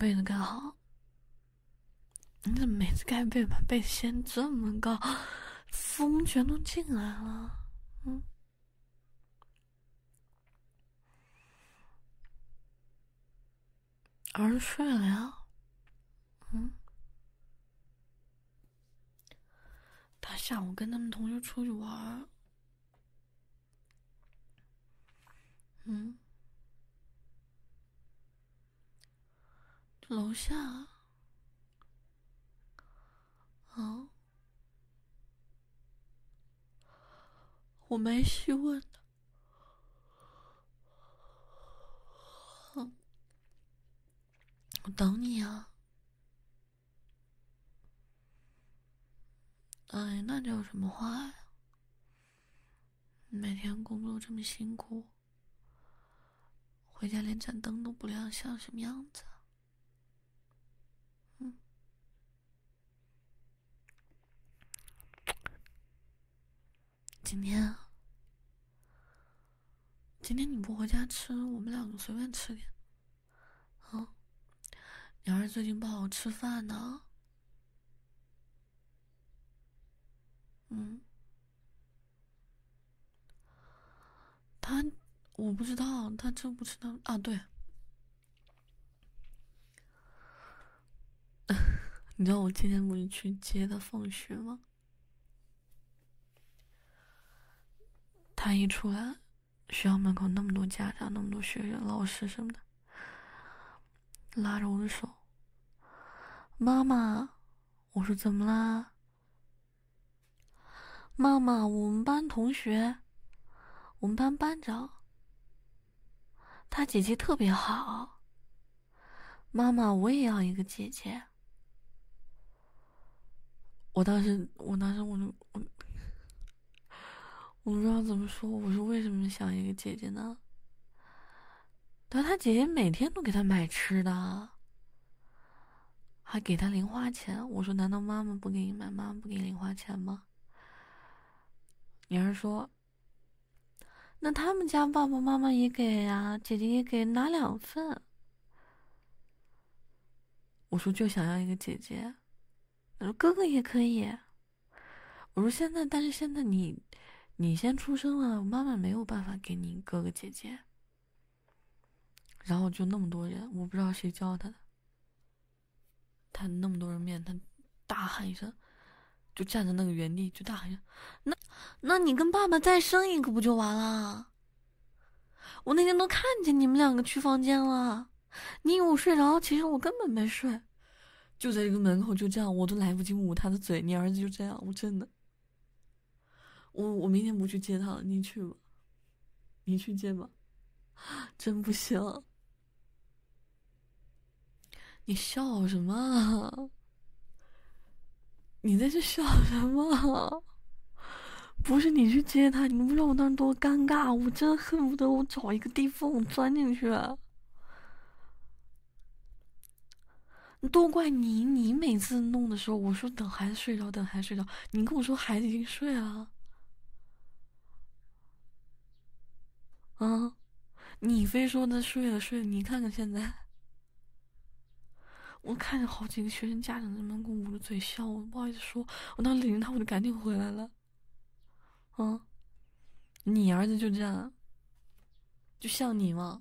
被子盖好。你怎么每次盖被把被掀这么高，风全都进来了？儿子睡了呀。他下午跟他们同学出去玩。楼下。我没细问的。我等你啊。哎，那叫什么话呀？每天工作这么辛苦，回家连盏灯都不亮，像什么样子？今天你不回家吃，我们两个随便吃点。你儿子最近不好好吃饭呢。我不知道他吃不吃呢啊？对，你知道我今天不是去接他放学吗？他一出来，学校门口那么多家长，那么多学生、老师什么的，拉着我的手，妈妈，我说怎么啦？妈妈，我们班同学，我们班班长，他姐姐特别好。妈妈，我也要一个姐姐。我当时我不知道怎么说，我说为什么想一个姐姐呢？但他姐姐每天都给他买吃的，还给他零花钱。我说难道妈妈不给你买，妈妈不给你零花钱吗？你儿说，那他们家爸爸妈妈也给呀，姐姐也给，拿2份。我说就想要一个姐姐。我说哥哥也可以。我说但是现在你先出生了，妈妈没有办法给你哥哥姐姐。然后就那么多人，我不知道谁教他的，他那么多人面，他大喊一声，就站在那个原地就大喊一声，那你跟爸爸再生一个不就完了？我那天都看见你们两个去房间了，你以为我睡着，其实我根本没睡，就在这个门口就这样，我都来不及捂他的嘴，你儿子就这样，我真的，我明天不去接他了，你去吧，你去接吧，真不行。你笑什么啊？你在这笑什么？不是你去接他，你不知道我当时多尴尬，我真恨不得我找一个地缝钻进去。都怪你，你每次弄的时候，我说等孩子睡着，等孩子睡着，你跟我说孩子已经睡了。啊，你非说他睡了睡了，你看看现在，我看着好几个学生家长在那跟我捂着嘴笑，我不好意思说，我当时领着他我就赶紧回来了。你儿子就这样，就像你吗？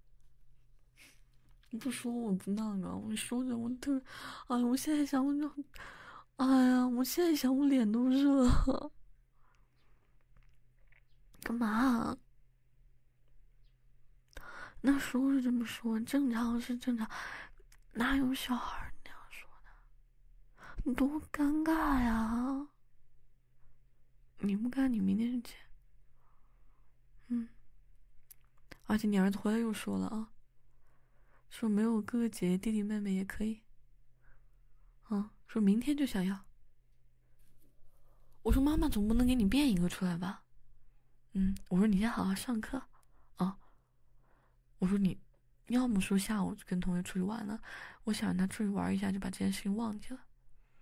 你不说我不那个，我说着我特，哎呀，我现在想我就，哎呀，我现在想我脸都热。干嘛？那说是这么说，正常是正常，哪有小孩那样说的？你多尴尬呀！你不干，你明天就接。而且你儿子回来又说了啊，说没有哥哥姐姐弟弟妹妹也可以。说明天就想要。我说妈妈总不能给你变一个出来吧？我说你先好好上课啊。我说你要么说下午跟同学出去玩了，我想让他出去玩一下，就把这件事情忘记了。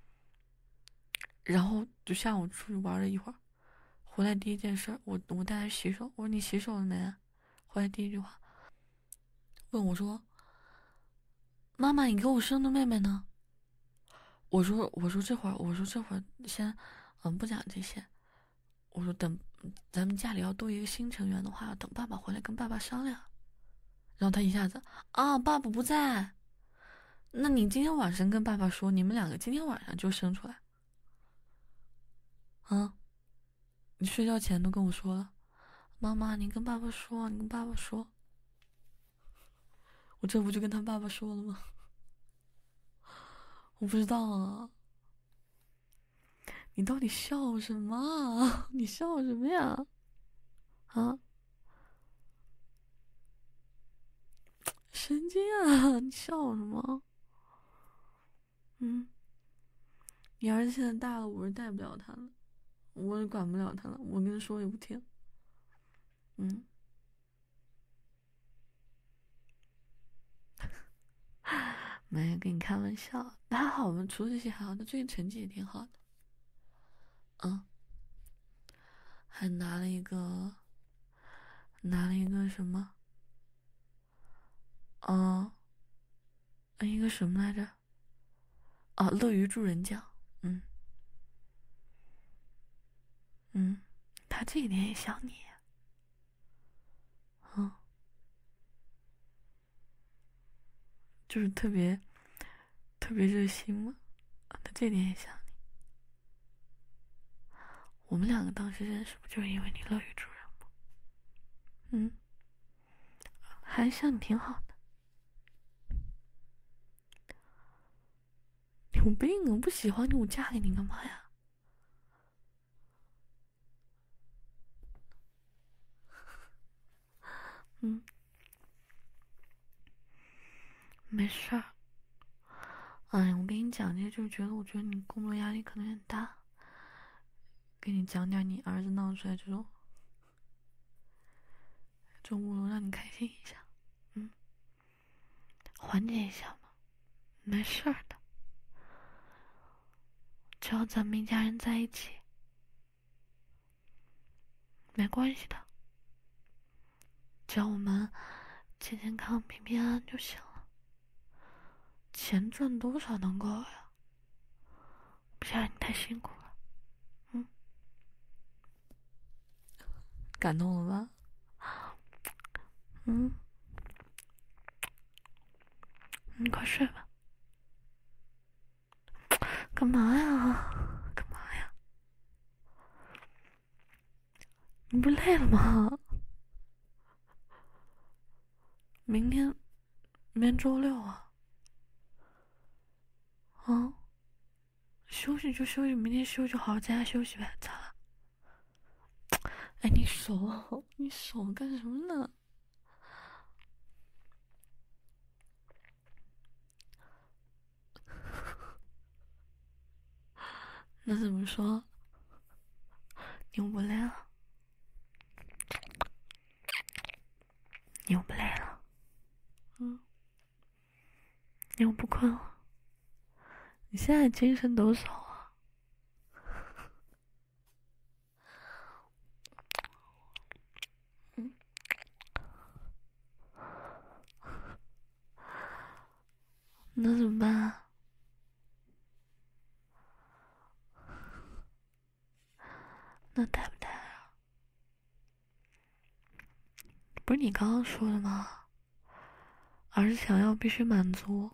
然后就下午出去玩了一会儿，回来第一件事，我带他洗手。我说你洗手了没啊？回来第一句话问我说：“ 妈妈，你给我生的妹妹呢？我说这会儿先，不讲这些。我说等咱们家里要多一个新成员的话，要等爸爸回来跟爸爸商量。然后他一下子啊，爸爸不在，那你今天晚上跟爸爸说，你们两个今天晚上就生出来。啊，你睡觉前都跟我说了，妈妈，你跟爸爸说，你跟爸爸说。我这不就跟他爸爸说了吗？我不知道啊。你到底笑什么啊？你笑什么呀？啊，神经啊！你笑什么？你儿子现在大了，我是带不了他了，我也管不了他了，我跟他说也不听。没跟你开玩笑，还好，我们除了这些还好，他最近成绩也挺好的。还拿了一个什么？一个什么来着？乐于助人奖。他这一点也像你。就是特别热心嘛。他这点也像你。我们两个当时认识不就是因为你乐于助人吗？还像你挺好的。你有病啊！我不喜欢你，我嫁给你干嘛呀？没事儿。哎呀，我跟你讲这些，就是我觉得你工作压力可能很大，给你讲点你儿子闹出来这种乌龙，让你开心一下，缓解一下嘛，没事儿的。只要咱们一家人在一起，没关系的。只要我们健健康、平平安安就行了。钱赚多少能够呀？不想让你太辛苦了。感动了吧？你快睡吧。干嘛呀？干嘛呀？你不累了吗？明天周六啊。休息就休息，明天休息，好好在家休息呗。咋了？哎，你手干什么呢？那怎么说？你又不累了？你又不累了？你又不困了？你现在精神多少啊？那怎么办啊？那带不带啊？不是你刚刚说的吗？儿子想要必须满足。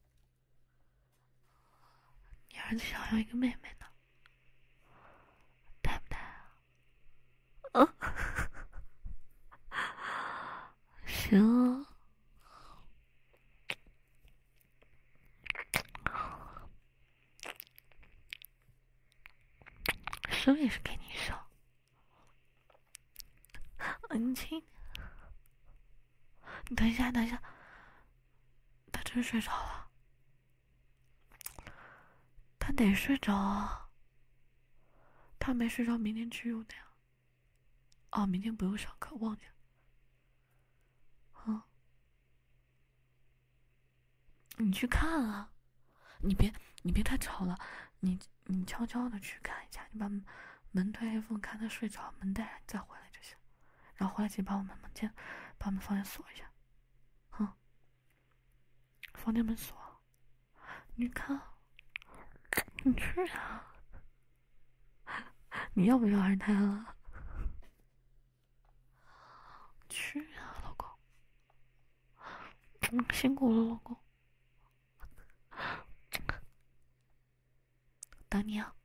你儿子想要一个妹妹呢，带不带啊？行啊，生也是给你生。你轻点。你等一下，他真睡着了。他得睡着啊。他没睡着，明天去用的呀。明天不用上课，忘记了。你去看啊。你别太吵了。你悄悄的去看一下，你把门推开缝，看他睡着，门带上，你再回来就行。然后回来记得把我们放下锁一下。 房间门锁。你看，你去啊！你要不要二胎了？去啊，老公！辛苦了，老公。等你啊。